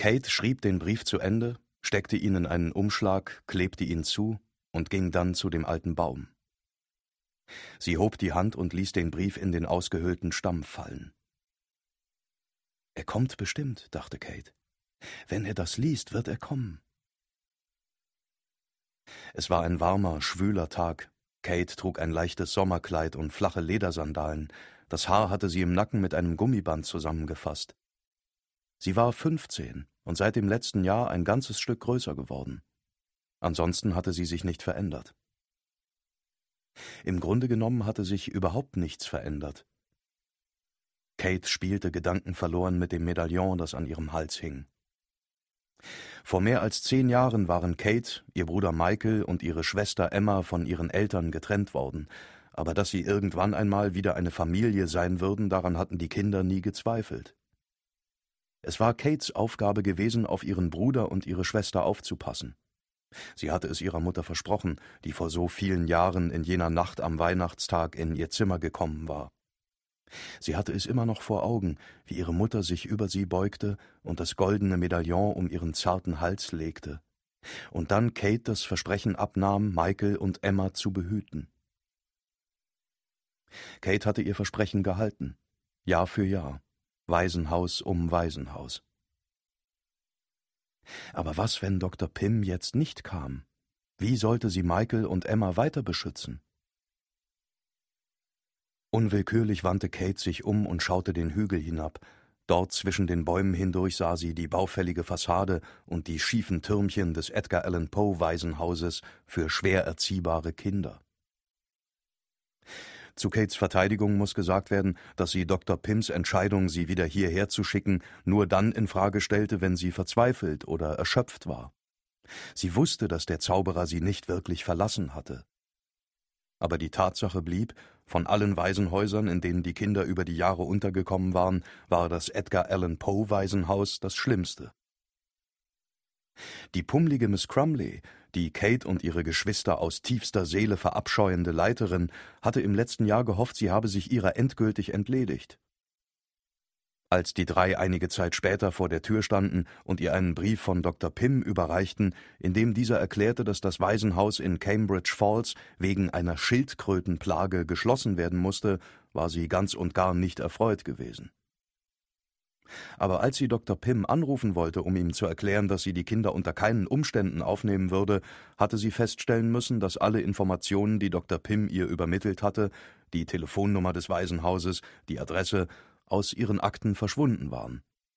Kate schrieb den Brief zu Ende, steckte ihn in einen Umschlag, klebte ihn zu und ging dann zu dem alten Baum. Sie hob die Hand und ließ den Brief in den ausgehöhlten Stamm fallen. »Er kommt bestimmt«, dachte Kate. »Wenn er das liest, wird er kommen.« Es war ein warmer, schwüler Tag. Kate trug ein leichtes Sommerkleid und flache Ledersandalen. Das Haar hatte sie im Nacken mit einem Gummiband zusammengefasst. Sie war 15 und seit dem letzten Jahr ein ganzes Stück größer geworden. Ansonsten hatte sie sich nicht verändert. Im Grunde genommen hatte sich überhaupt nichts verändert. Kate spielte gedankenverloren mit dem Medaillon, das an ihrem Hals hing. Vor mehr als 10 Jahren waren Kate, ihr Bruder Michael und ihre Schwester Emma von ihren Eltern getrennt worden, aber dass sie irgendwann einmal wieder eine Familie sein würden, daran hatten die Kinder nie gezweifelt. Es war Kates Aufgabe gewesen, auf ihren Bruder und ihre Schwester aufzupassen. Sie hatte es ihrer Mutter versprochen, die vor so vielen Jahren in jener Nacht am Weihnachtstag in ihr Zimmer gekommen war. Sie hatte es immer noch vor Augen, wie ihre Mutter sich über sie beugte und das goldene Medaillon um ihren zarten Hals legte, und dann Kate das Versprechen abnahm, Michael und Emma zu behüten. Kate hatte ihr Versprechen gehalten, Jahr für Jahr, Waisenhaus um Waisenhaus. Aber was, wenn Dr. Pym jetzt nicht kam? Wie sollte sie Michael und Emma weiter beschützen? Unwillkürlich wandte Kate sich um und schaute den Hügel hinab. Dort zwischen den Bäumen hindurch sah sie die baufällige Fassade und die schiefen Türmchen des Edgar Allan Poe Waisenhauses für schwer erziehbare Kinder. Zu Kates Verteidigung muss gesagt werden, dass sie Dr. Pyms Entscheidung, sie wieder hierher zu schicken, nur dann in Frage stellte, wenn sie verzweifelt oder erschöpft war. Sie wusste, dass der Zauberer sie nicht wirklich verlassen hatte. Aber die Tatsache blieb, von allen Waisenhäusern, in denen die Kinder über die Jahre untergekommen waren, war das Edgar Allan Poe Waisenhaus das Schlimmste. Die pummlige Miss Crumley, die Kate und ihre Geschwister aus tiefster Seele verabscheuende Leiterin, hatte im letzten Jahr gehofft, sie habe sich ihrer endgültig entledigt. Als die 3 einige Zeit später vor der Tür standen und ihr einen Brief von Dr. Pym überreichten, in dem dieser erklärte, dass das Waisenhaus in Cambridge Falls wegen einer Schildkrötenplage geschlossen werden musste, war sie ganz und gar nicht erfreut gewesen. Aber als sie Dr. Pym anrufen wollte, um ihm zu erklären, dass sie die Kinder unter keinen Umständen aufnehmen würde, hatte sie feststellen müssen, dass alle Informationen, die Dr. Pym ihr übermittelt hatte, die Telefonnummer des Waisenhauses, die Adresse, aus ihren Akten verschwunden waren.